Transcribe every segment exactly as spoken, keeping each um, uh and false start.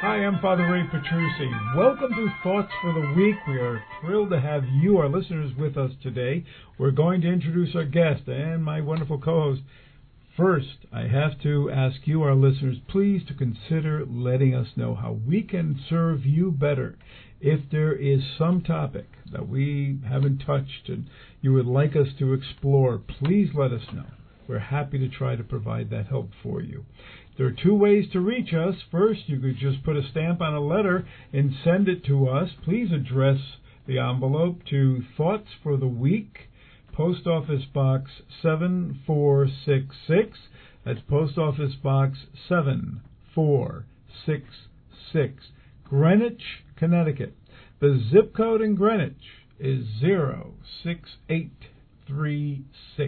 Hi, I'm Father Ray Petrucci. Welcome to Thoughts for the Week. We are thrilled to have you, our listeners, with us today. We're going to introduce our guest and my wonderful co-host. First, I have to ask you, our listeners, please to consider letting us know how we can serve you better. If there is some topic that we haven't touched and you would like us to explore, please let us know. We're happy to try to provide that help for you. There are two ways to reach us. First, you could just put a stamp on a letter and send it to us. Please address the envelope to Thoughts for the Week, Post Office Box seven four six six. That's Post Office Box seven four six six, Greenwich, Connecticut. The zip code in Greenwich is zero six eight three six.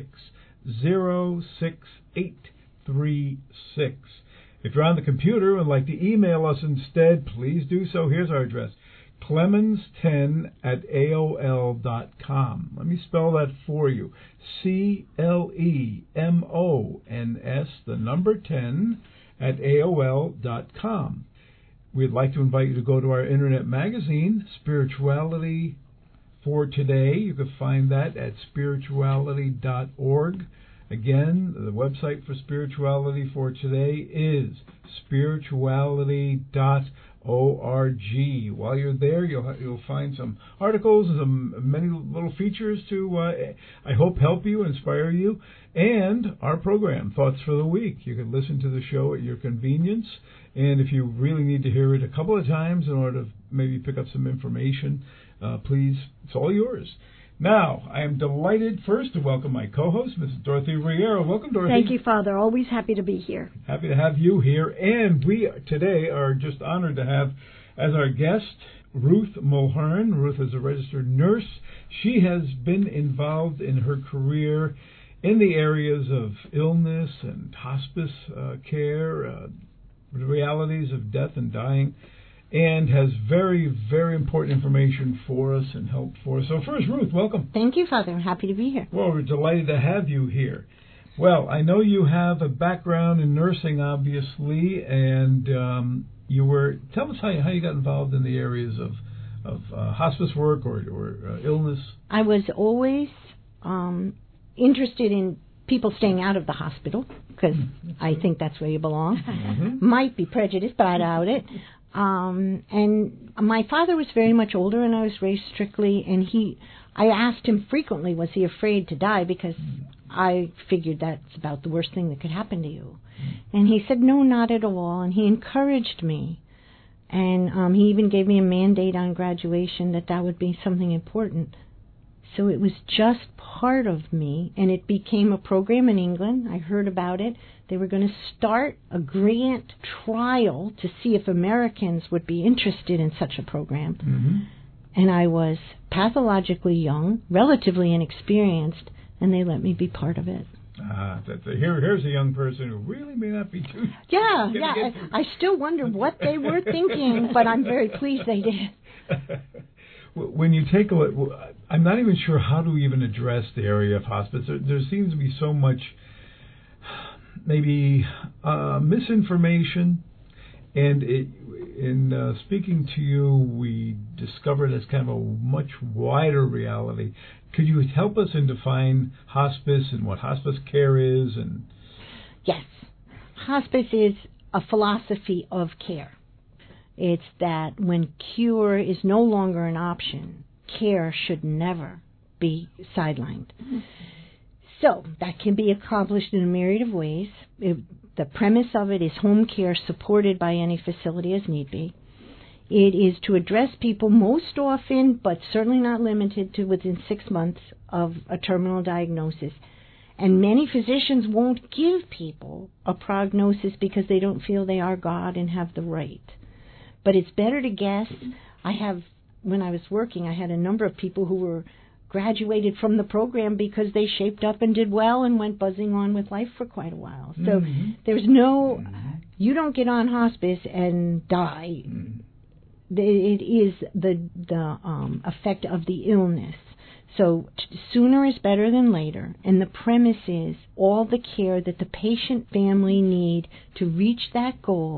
zero six eight three six. If you're on the computer and would like to email us instead, please do so. Here's our address, clemens ten at A O L dot com. Let me spell that for you. C L E M O N S, the number ten, at A O L dot com. We'd like to invite you to go to our internet magazine, Spirituality for Today. You can find that at spirituality dot org. Again, the website for Spirituality for Today is spirituality dot org. While you're there, you'll you'll find some articles and some many little features to, uh, I hope, help you, inspire you, and our program, Thoughts for the Week. You can listen to the show at your convenience, and if you really need to hear it a couple of times in order to maybe pick up some information, uh, please, it's all yours. Now, I am delighted first to welcome my co-host, Missus Dorothy Riera. Welcome, Dorothy. Thank you, Father. Always happy to be here. Happy to have you here. And we today are just honored to have as our guest Ruth Mulhern. Ruth is a registered nurse. She has been involved in her career in the areas of illness and hospice uh, care, uh, the realities of death and dying, and has very, very important information for us and help for us. So first, Ruth, welcome. Thank you, Father. I'm happy to be here. Well, we're delighted to have you here. Well, I know you have a background in nursing, obviously, and um, you were, tell us how you, how you got involved in the areas of, of uh, hospice work or, or uh, illness. I was always um, interested in people staying out of the hospital, because mm-hmm. I think that's where you belong. Mm-hmm. Might be prejudiced, but I doubt it. Um, and my father was very much older, and I was raised strictly, and he, I asked him frequently, was he afraid to die, because I figured that's about the worst thing that could happen to you. And he said, no, not at all, and he encouraged me. And um, he even gave me a mandate on graduation that that would be something important. So it was just part of me, and it became a program in England. I heard about it. They were going to start a grant trial to see if Americans would be interested in such a program. Mm-hmm. And I was pathologically young, relatively inexperienced, and they let me be part of it. Ah, that's a, here, here's a young person who really may not be too... Yeah, yeah. I, I still wonder what they were thinking, but I'm very pleased they did. When you take a look, I'm not even sure how to even address the area of hospice. There, there seems to be so much, maybe, uh, misinformation. And it, in uh, speaking to you, we discovered it's kind of a much wider reality. Could you help us and define hospice and what hospice care is? And yes. Hospice is a philosophy of care. It's that when cure is no longer an option, care should never be sidelined. Mm-hmm. So that can be accomplished in a myriad of ways. It, the premise of it is home care supported by any facility as need be. It is to address people most often, but certainly not limited to within six months of a terminal diagnosis. And many physicians won't give people a prognosis because they don't feel they are God and have the right. But it's better to guess. I have, when I was working, I had a number of people who were graduated from the program because they shaped up and did well and went buzzing on with life for quite a while. So mm-hmm. there's no, you don't get on hospice and die. Mm-hmm. It is the the um, effect of the illness. So t- sooner is better than later. And the premise is all the care that the patient family need to reach that goal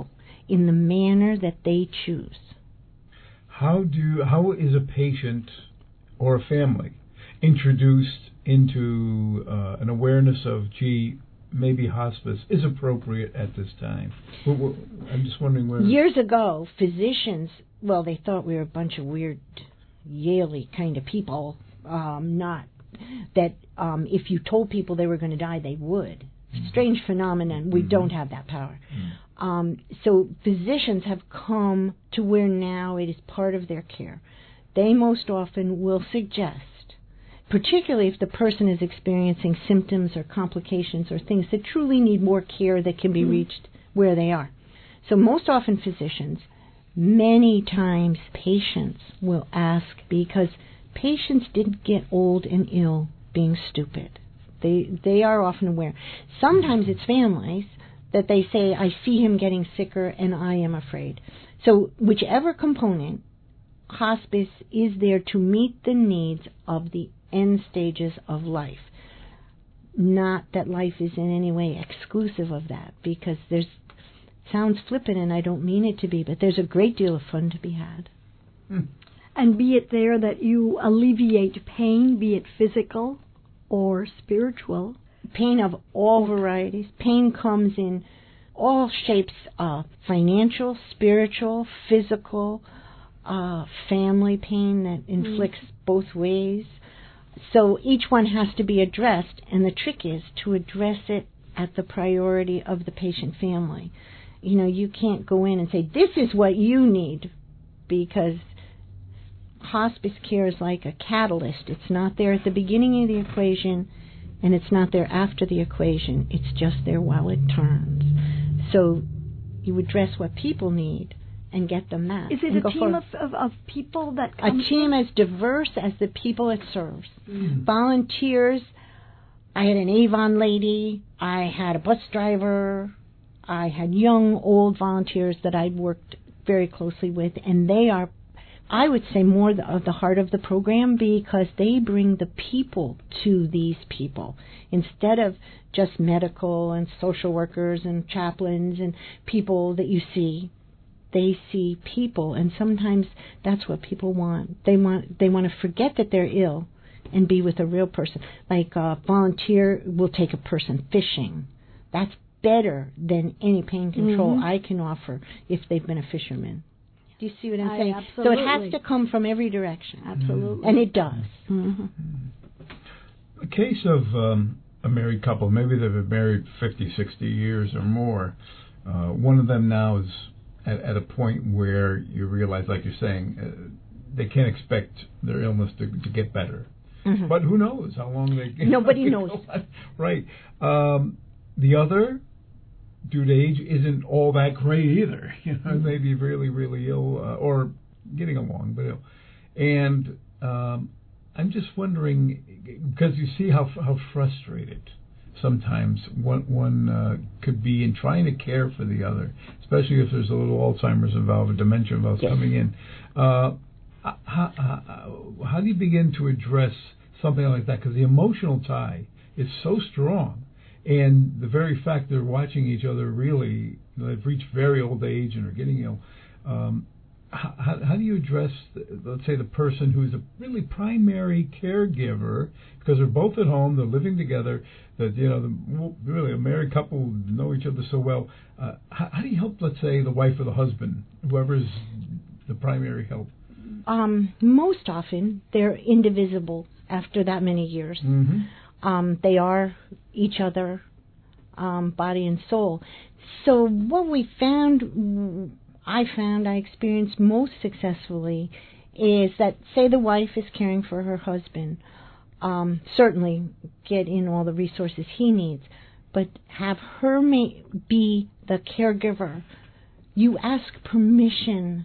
in the manner that they choose. How do how is a patient or a family introduced into uh, an awareness of, gee, maybe hospice is appropriate at this time? I'm just wondering where... Years ago, physicians, well, they thought we were a bunch of weird, Yale-y kind of people, um, not that um, if you told people they were going to die, they would. Mm-hmm. Strange phenomenon. We mm-hmm. don't have that power. Mm-hmm. Um, so physicians have come to where now it is part of their care. They most often will suggest, particularly if the person is experiencing symptoms or complications or things that truly need more care that can be mm-hmm. reached where they are. So most often physicians, many times patients will ask, because patients didn't get old and ill being stupid. They they are often aware. Sometimes it's families that they say, I see him getting sicker and I am afraid. So whichever component, hospice is there to meet the needs of the end stages of life. Not that life is in any way exclusive of that, because there's, sounds flippant and I don't mean it to be, but there's a great deal of fun to be had. Hmm. And be it there that you alleviate pain, be it physical or spiritual. Pain of all varieties. Pain comes in all shapes, uh, financial, spiritual, physical, uh, family pain that inflicts mm. both ways. So each one has to be addressed, and the trick is to address it at the priority of the patient family. You know, you can't go in and say, this is what you need, because hospice care is like a catalyst. It's not there at the beginning of the equation, and it's not there after the equation. It's just there while it turns. So you address what people need and get them that. Is it a team of, of, of people that come? A team as diverse as the people it serves. Mm. Volunteers. I had an Avon lady. I had a bus driver. I had young, old volunteers that I worked very closely with, and they are, I would say, more the, of the heart of the program, because they bring the people to these people instead of just medical and social workers and chaplains and people that you see. They see people, and sometimes that's what people want. They want they want to forget that they're ill and be with a real person. Like a volunteer will take a person fishing. That's better than any pain control mm-hmm. I can offer if they've been a fisherman. Do you see what I'm I saying? Absolutely. So it has to come from every direction. Absolutely. And it does. Mm-hmm. A case of um, a married couple, maybe they've been married fifty, sixty years or more. Uh, one of them now is at, at a point where you realize, like you're saying, uh, they can't expect their illness to, to get better. Mm-hmm. But who knows how long they... Nobody knows. Right. Um, the other, due to age, isn't all that great either. You know, mm-hmm. maybe really, really ill uh, or getting along, but ill. And um, I'm just wondering, because you see how how frustrated sometimes one, one uh, could be in trying to care for the other, especially if there's a little Alzheimer's involved or dementia involved yes. coming in. Uh, how, how, how do you begin to address something like that? Because the emotional tie is so strong. And the very fact they're watching each other really, you know, they've reached very old age and are getting ill. Um, how, how do you address, the, let's say, the person who's a really primary caregiver, because they're both at home, they're living together, that, you know, the, really a married couple know each other so well. Uh, how, how do you help, let's say, the wife or the husband, whoever's the primary help? Um, most often, they're indivisible after that many years. Mm-hmm. Um, they are each other, um, body and soul. So what we found, I found, I experienced most successfully, is that, say the wife is caring for her husband, um, certainly get in all the resources he needs, but have her ma- be the caregiver. You ask permission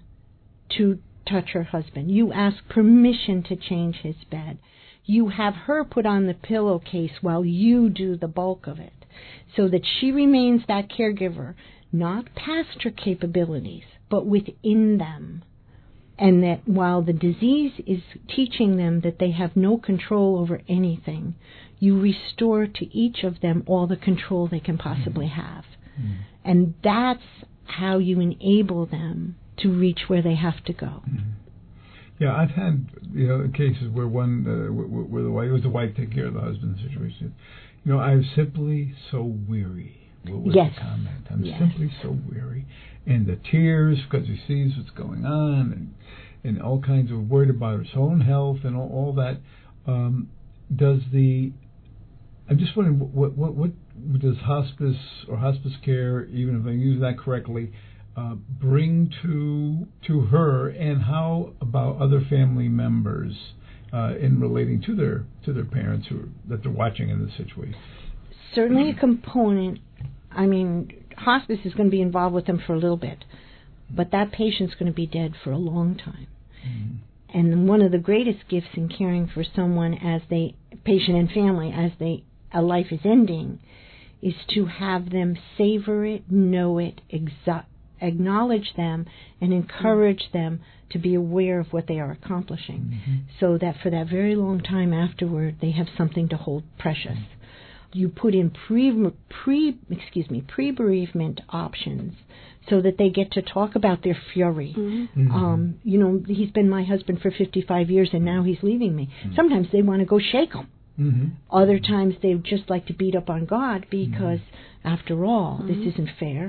to touch her husband. You ask permission to change his bed. You have her put on the pillowcase while you do the bulk of it, so that she remains that caregiver, not past her capabilities, but within them. And that while the disease is teaching them that they have no control over anything, you restore to each of them all the control they can possibly have. Mm-hmm. And that's how you enable them to reach where they have to go. Mm-hmm. Yeah, I've had you know cases where one uh, where, where the wife it was the wife taking care of the husband situation. You know, I'm simply so weary. What was yes. the comment? I'm yes. simply so weary, and the tears because he sees what's going on, and and all kinds of worried about his own health and all, all that. Um, does the I'm just wondering what what what does hospice or hospice care, even if I'm using that correctly, uh, bring to to her, and how about other family members uh, in relating to their to their parents who are, that they're watching in this situation? Certainly a component. I mean, hospice is going to be involved with them for a little bit, but that patient's going to be dead for a long time. Mm-hmm. And one of the greatest gifts in caring for someone as they, patient and family, as they a life is ending, is to have them savor it, know it, exa- acknowledge them, and encourage mm-hmm. them to be aware of what they are accomplishing, mm-hmm. so that for that very long time afterward, they have something to hold precious. Mm-hmm. You put in pre, pre, excuse me, pre-bereavement options so that they get to talk about their fury. Mm-hmm. Mm-hmm. Um, you know, he's been my husband for fifty-five years and now he's leaving me. Mm-hmm. Sometimes they want to go shake him. Mm-hmm. Other times they just like to beat up on God because, mm-hmm. after all, mm-hmm. this isn't fair.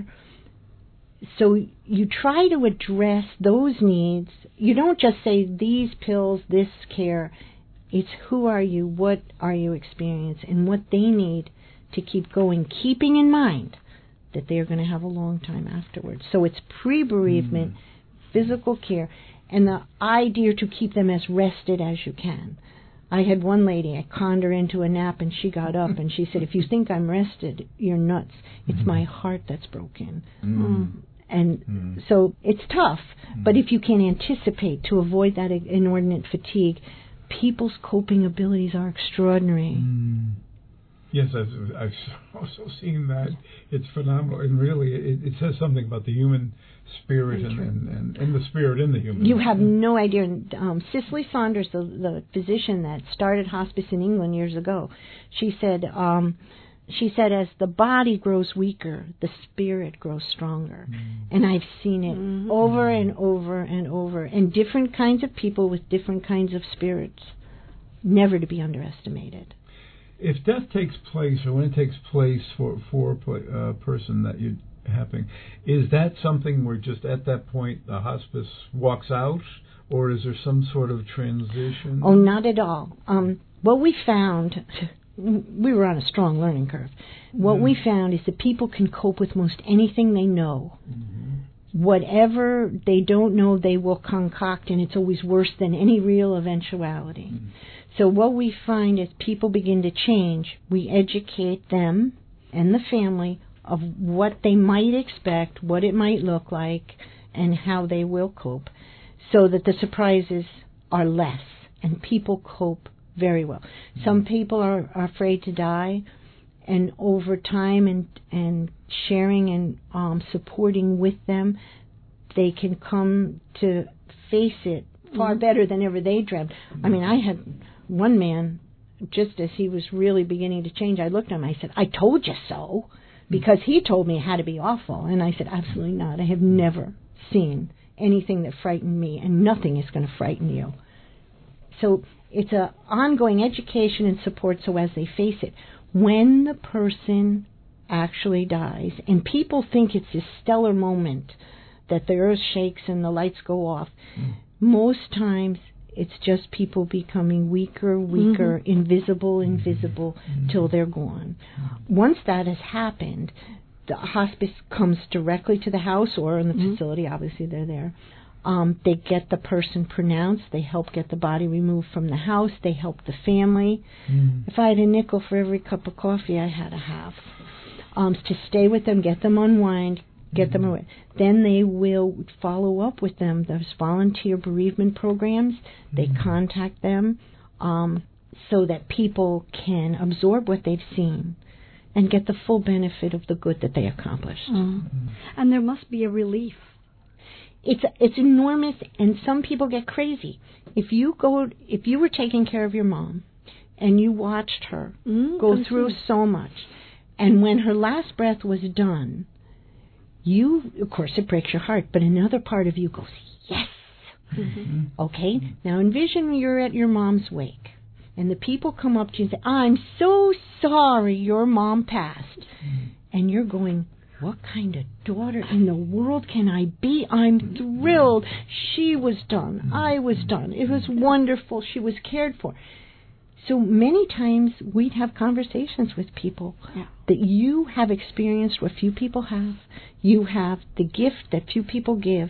So you try to address those needs. You don't just say these pills, this care. It's who are you, what are you experiencing, and what they need to keep going, keeping in mind that they're going to have a long time afterwards. So it's pre-bereavement, mm. physical care, and the idea to keep them as rested as you can. I had one lady, I conned her into a nap, and she got up, and she said, if you think I'm rested, you're nuts. It's mm. my heart that's broken. Mm. And mm. so it's tough, mm. but if you can anticipate to avoid that inordinate fatigue, people's coping abilities are extraordinary. Mm. Yes, I've, I've also seen that. It's phenomenal, and really, it, it says something about the human spirit and, and, and, and the spirit in the human. You have no idea. Um, Cicely Saunders, the, the physician that started hospice in England years ago, she said, um, she said, as the body grows weaker, the spirit grows stronger. Mm. And I've seen it mm-hmm. over and over and over, and different kinds of people with different kinds of spirits, never to be underestimated. If death takes place, or when it takes place for for a uh, person that you're happening, is that something where just at that point the hospice walks out, or is there some sort of transition? Oh, not at all. Um, what we found, we were on a strong learning curve. What mm-hmm. we found is that people can cope with most anything they know. Mm-hmm. Whatever they don't know, they will concoct, and it's always worse than any real eventuality. Mm-hmm. So what we find is people begin to change. We educate them and the family of what they might expect, what it might look like, and how they will cope, so that the surprises are less, and people cope very well. Mm-hmm. Some people are, are afraid to die, and over time and, and sharing and um, supporting with them, they can come to face it far mm-hmm. better than ever they dreamt. Mm-hmm. I mean, I had one man, just as he was really beginning to change, I looked at him, I said, I told you so, because he told me it had to be awful. And I said, absolutely not. I have never seen anything that frightened me, and nothing is going to frighten you. So it's an ongoing education and support so as they face it. When the person actually dies, and people think it's this stellar moment that the earth shakes and the lights go off, mm. most times it's just people becoming weaker, weaker, mm-hmm. invisible, invisible, mm-hmm. till they're gone. Once that has happened, the hospice comes directly to the house or in the mm-hmm. facility. Obviously, they're there. Um, they get the person pronounced. They help get the body removed from the house. They help the family. Mm-hmm. If I had a nickel for every cup of coffee I had a half, um, to stay with them, get them unwind, get them away. Then they will follow up with them. There's volunteer bereavement programs. They mm-hmm. contact them um, so that people can absorb what they've seen and get the full benefit of the good that they accomplished. Mm-hmm. And there must be a relief. It's it's enormous, and some people get crazy. If you go, if you were taking care of your mom, and you watched her mm-hmm. go through so much, and when her last breath was done, you, of course, it breaks your heart, but another part of you goes, yes. Mm-hmm. Okay? Now envision you're at your mom's wake, and the people come up to you and say, I'm so sorry your mom passed. Mm-hmm. And you're going, what kind of daughter in the world can I be? I'm thrilled. She was done. I was done. It was wonderful. She was cared for. So many times we'd have conversations with people yeah. that you have experienced what few people have. You have the gift that few people give,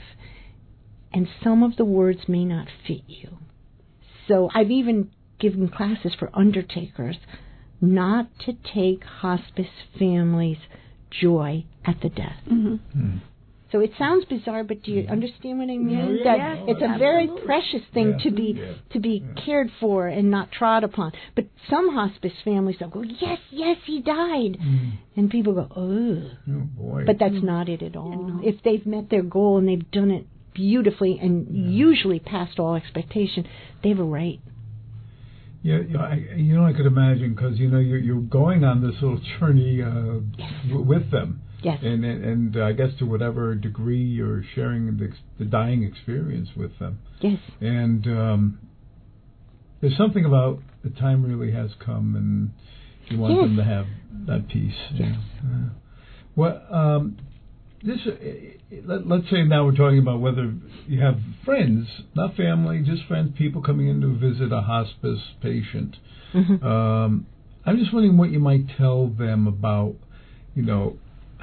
and some of the words may not fit you. So I've even given classes for undertakers not to take hospice families' joy at the death. Mm-hmm. Mm-hmm. So it sounds bizarre, but do you understand what I mean? Oh, yeah. That Yeah. it's Oh, a very absolutely. precious thing yeah. to be yeah. to be yeah. cared for and not trod upon. But some hospice families will go, yes, yes, he died. Mm. And people go, oh. Oh, boy. But that's mm. not it at all. Yeah, no. If they've met their goal and they've done it beautifully and yeah. usually past all expectation, they have a right. Yeah, you know, I, you know, I could imagine, because, you know, you're, you're going on this little journey uh, yes. w- with them. Yes. And, and and I guess to whatever degree you're sharing the, the dying experience with them. Yes. And um, there's something about the time really has come, and you want yes. them to have that peace. Yes. Uh, well, um, this uh, let, let's say now we're talking about whether you have friends, not family, just friends, people coming in to visit a hospice patient. Mm-hmm. Um, I'm just wondering what you might tell them about, you know.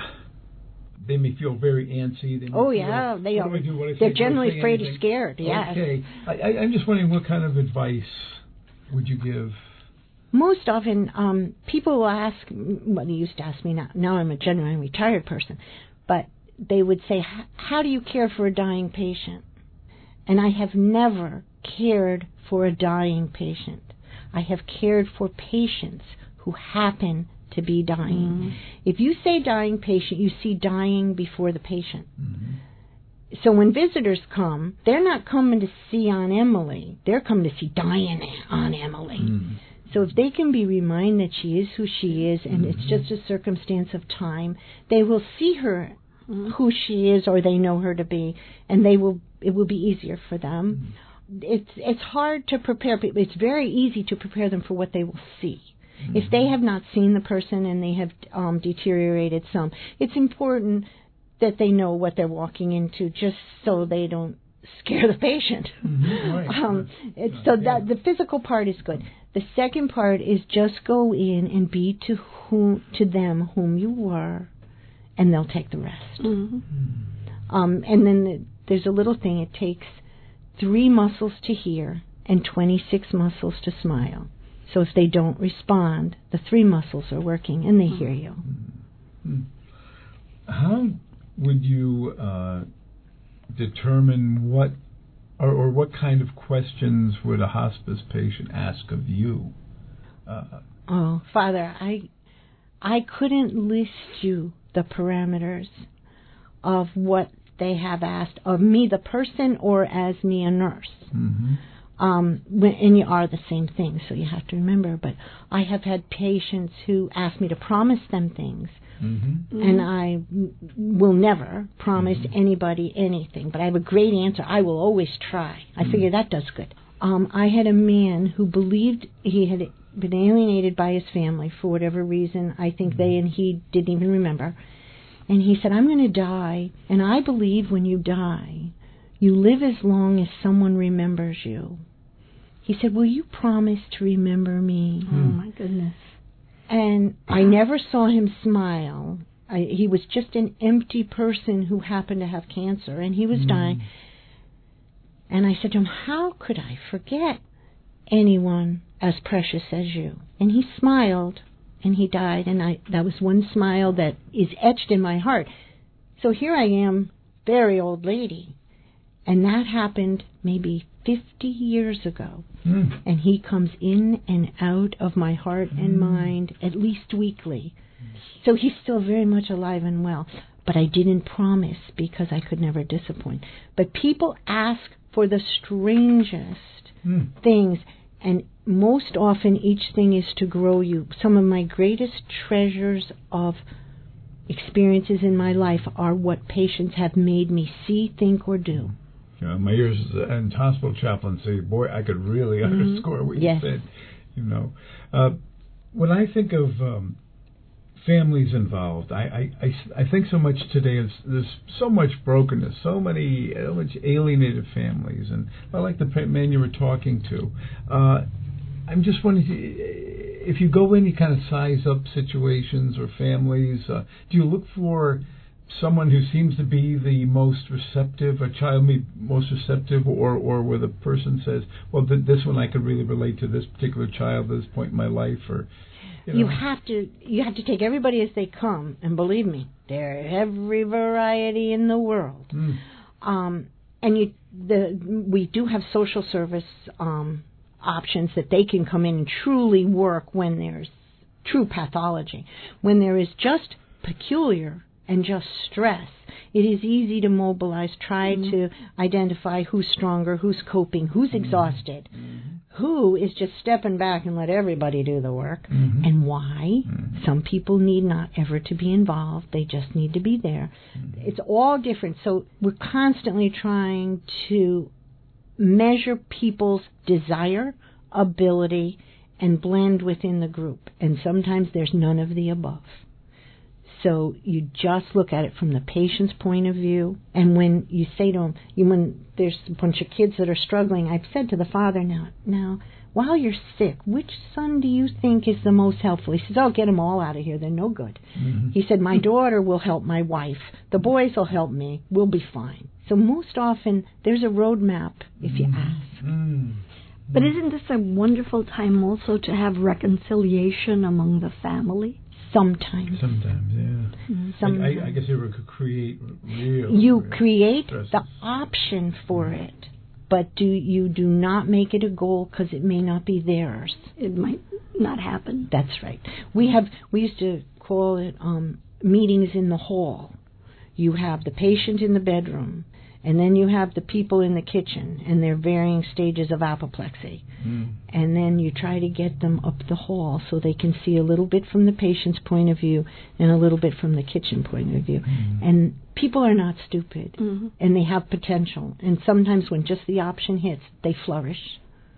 They may feel very antsy. They may oh, feel, yeah. They are. They're generally afraid or scared, yeah. Okay. I, I, I'm just wondering what kind of advice would you give? Most often, um, people will ask, well, they used to ask me now, now I'm a genuine retired person, but they would say, how do you care for a dying patient? And I have never cared for a dying patient. I have cared for patients who happen to be dying. Mm-hmm. If you say dying patient, you see dying before the patient. Mm-hmm. So when visitors come, they're not coming to see Aunt Emily. They're coming to see dying Aunt Emily. Mm-hmm. So if they can be reminded that she is who she is, and mm-hmm. it's just a circumstance of time, they will see her mm-hmm. who she is, or they know her to be, and they will. It will be easier for them. Mm-hmm. It's it's hard to prepare people. It's very easy to prepare them for what they will see. Mm-hmm. If they have not seen the person and they have um, deteriorated some, it's important that they know what they're walking into, just so they don't scare the patient. Mm-hmm. Right. um, it's, so that the physical part is good. The second part is just go in and be to whom to them whom you were, and they'll take the rest. Mm-hmm. Mm-hmm. Um, and then the, there's a little thing. It takes three muscles to hear and twenty-six muscles to smile. So if they don't respond, the three muscles are working and they hear you. How would you uh, determine what or, or what kind of questions would a hospice patient ask of you? Uh, oh, Father, I I couldn't list you the parameters of what they have asked of me, the person, or as me, a nurse. Mm-hmm. Um, and you are the same thing, so you have to remember. But I have had patients who ask me to promise them things, mm-hmm. and I m- will never promise mm-hmm. anybody anything. But I have a great answer. I will always try. I mm-hmm. figure that does good. Um, I had a man who believed he had been alienated by his family for whatever reason. I think mm-hmm. they and he didn't even remember. And he said, I'm going to die, and I believe when you die, you live as long as someone remembers you. He said, will you promise to remember me? Oh, my goodness. And I never saw him smile. I, he was just an empty person who happened to have cancer, and he was mm. dying. And I said to him, how could I forget anyone as precious as you? And he smiled, and he died, and I that was one smile that is etched in my heart. So here I am, very old lady, and that happened maybe fifty years ago. Mm. And he comes in and out of my heart mm. and mind at least weekly. So he's still very much alive and well. But I didn't promise because I could never disappoint. But people ask for the strangest mm. things, and most often each thing is to grow you. Some of my greatest treasures of experiences in my life are what patients have made me see, think, or do. You know, my years in hospital chaplaincy, boy, I could really mm-hmm. underscore what yes. you said. You know, uh, when I think of um, families involved, I, I, I, I think so much today is there's so much brokenness, so many so much alienated families, and I like the man you were talking to. Uh, I'm just wondering if you go in, you kind of size up situations or families. Uh, do you look for someone who seems to be the most receptive, a child be most receptive, or, or where the person says, well, th- this one I could really relate to this particular child at this point in my life, or you know. You have to you have to take everybody as they come, and believe me, there are every variety in the world. Mm. Um, and you the we do have social service um, options that they can come in and truly work when there's true pathology. When there is just peculiar and just stress, it is easy to mobilize, try mm-hmm. to identify who's stronger, who's coping, who's mm-hmm. exhausted, mm-hmm. who is just stepping back and let everybody do the work, mm-hmm. and why. Mm-hmm. Some people need not ever to be involved. They just need to be there. Mm-hmm. It's all different. So we're constantly trying to measure people's desire, ability, and blend within the group. And sometimes there's none of the above. So you just look at it from the patient's point of view. And when you say to them, you, when there's a bunch of kids that are struggling, I've said to the father now, now, while you're sick, which son do you think is the most helpful? He says, oh, get them all out of here. They're no good. Mm-hmm. He said, my daughter will help my wife. The boys will help me. We'll be fine. So most often, there's a roadmap if you ask. Mm-hmm. But isn't this a wonderful time also to have reconciliation among the family? Sometimes. Sometimes, yeah. Sometimes. I, I guess you could create real. You real create stresses. the option for mm-hmm. it, but do you do not make it a goal because it may not be theirs. It might not happen. That's right. We have we used to call it um, meetings in the hall. You have the patient in the bedroom, and then you have the people in the kitchen and their varying stages of apoplexy. Mm. And then you try to get them up the hall so they can see a little bit from the patient's point of view and a little bit from the kitchen point of view. Mm. And people are not stupid, mm-hmm. and they have potential. And sometimes when just the option hits, they flourish.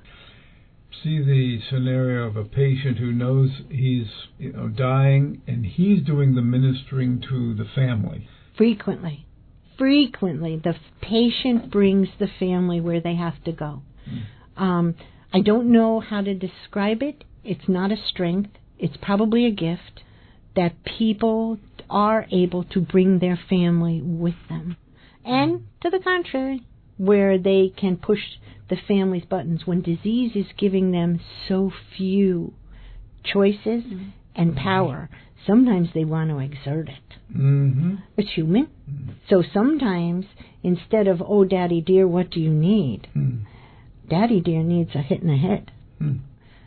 See the scenario of a patient who knows he's you know dying, and he's doing the ministering to the family. Frequently. Frequently, the patient brings the family where they have to go. Mm. Um, I don't know how to describe it. It's not a strength. It's probably a gift that people are able to bring their family with them. And to the contrary, where they can push the family's buttons when disease is giving them so few choices mm. and power. Sometimes they want to exert it. Mm-hmm. It's human. Mm-hmm. So sometimes, instead of, oh, Daddy dear, what do you need? Mm. Daddy dear needs a hit in the head. Mm.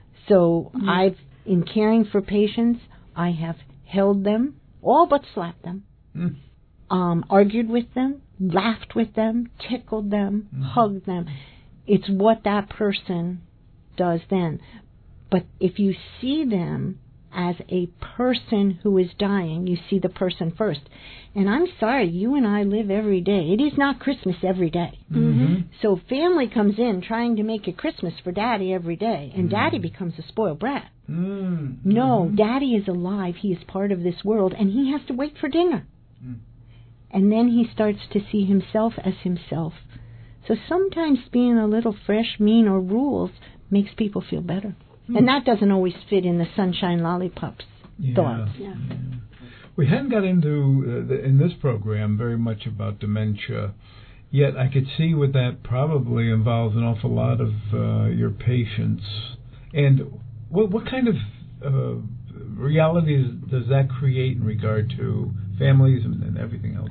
So mm. I've, in caring for patients, I have held them, all but slapped them, mm. um, argued with them, laughed with them, tickled them, mm. hugged them. It's what that person does then. But if you see them as a person who is dying, you see the person first. And I'm sorry, you and I live every day. It is not Christmas every day. Mm-hmm. So family comes in trying to make it Christmas for Daddy every day, and mm-hmm. Daddy becomes a spoiled brat. Mm-hmm. No, Daddy is alive. He is part of this world, and he has to wait for dinner. Mm. And then he starts to see himself as himself. So sometimes being a little fresh, mean, or rules makes people feel better. And that doesn't always fit in the sunshine lollipops yeah, thoughts. Yeah. Yeah. We hadn't got into, uh, the, in this program, very much about dementia, yet I could see what that probably involves an awful lot of uh, your patients. And what, what kind of uh, realities does that create in regard to families and, and everything else?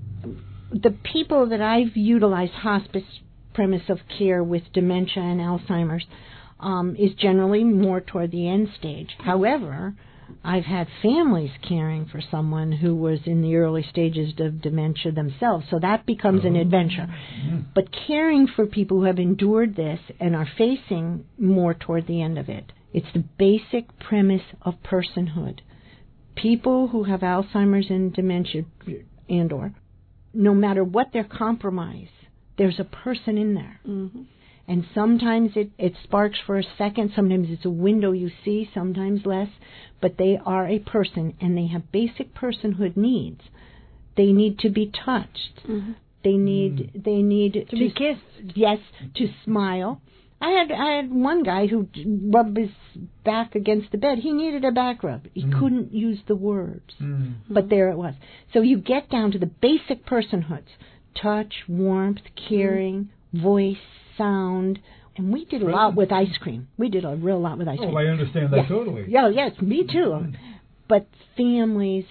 The people that I've utilized hospice premise of care with dementia and Alzheimer's Um, is generally more toward the end stage. However, I've had families caring for someone who was in the early stages of dementia themselves, so that becomes oh. an adventure. Mm. But caring for people who have endured this and are facing more toward the end of it, it's the basic premise of personhood. people who have Alzheimer's and dementia and or, no matter what their compromise, there's a person in there. Mm-hmm. And sometimes it, it sparks for a second, sometimes it's a window you see, sometimes less, but they are a person and they have basic personhood needs. They need to be touched. Mm-hmm. They need mm. they need to, to be kissed. Yes, to smile. I had I had one guy who rubbed his back against the bed. He needed a back rub. He mm. couldn't use the words, mm. but there it was. So you get down to the basic personhoods: touch, warmth, caring, mm. voice, sound. And we did a lot with ice cream. We did a real lot with ice cream. Oh, I understand that yeah. totally. Yeah, yes, me too. But families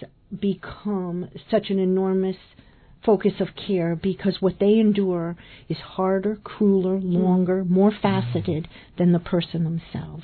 become such an enormous focus of care because what they endure is harder, crueler, longer, more faceted than the person themselves.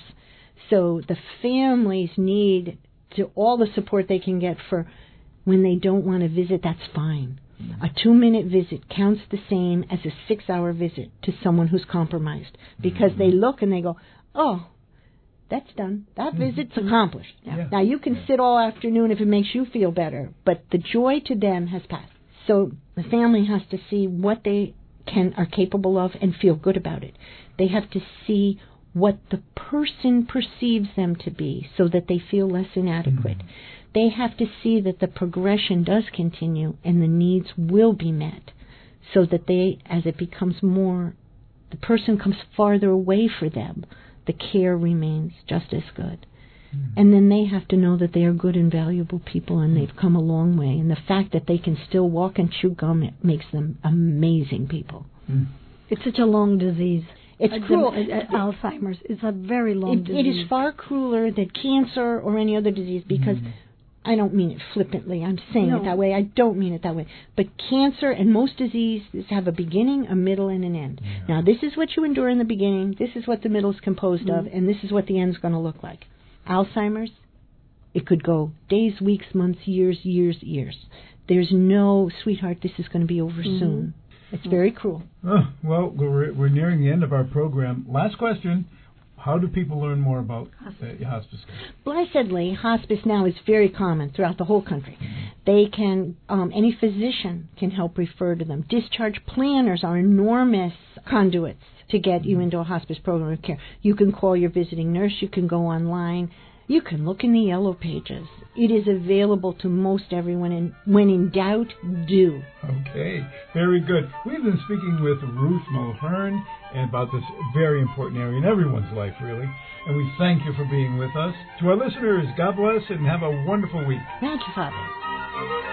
So the families need to all the support they can get for when they don't want to visit, that's fine. A two-minute visit counts the same as a six-hour visit to someone who's compromised because they look and they go, oh, that's done. That visit's accomplished. Yeah. Now, you can sit all afternoon if it makes you feel better, but the joy to them has passed. So the family has to see what they can are capable of and feel good about it. They have to see what the person perceives them to be so that they feel less inadequate. Mm-hmm. They have to see that the progression does continue and the needs will be met so that they, as it becomes more, the person comes farther away for them, the care remains just as good. Mm-hmm. And then they have to know that they are good and valuable people and they've come a long way. And the fact that they can still walk and chew gum, it makes them amazing people. Mm. It's such a long disease. It's uh, cruel. Uh, uh, Alzheimer's. It's a very long it, disease. It is far crueler than cancer or any other disease because mm. I don't mean it flippantly. I'm saying no. it that way. I don't mean it that way. But cancer and most diseases have a beginning, a middle, and an end. Yeah. Now, this is what you endure in the beginning. This is what the middle is composed mm. of. And this is what the end is going to look like. Alzheimer's, it could go days, weeks, months, years, years, years. There's no, sweetheart, this is going to be over mm-hmm. soon. It's very cruel. Oh, well, we're, we're nearing the end of our program. Last question. How do people learn more about uh, hospice care? Blessedly, hospice now is very common throughout the whole country. They can, um, any physician can help refer to them. Discharge planners are enormous conduits to get you into a hospice program of care. You can call your visiting nurse. You can go online. You can look in the yellow pages. It is available to most everyone, and when in doubt, do. Okay, very good. We've been speaking with Ruth Mulhern about this very important area in everyone's life, really, and we thank you for being with us. To our listeners, God bless and have a wonderful week. Thank you, Father.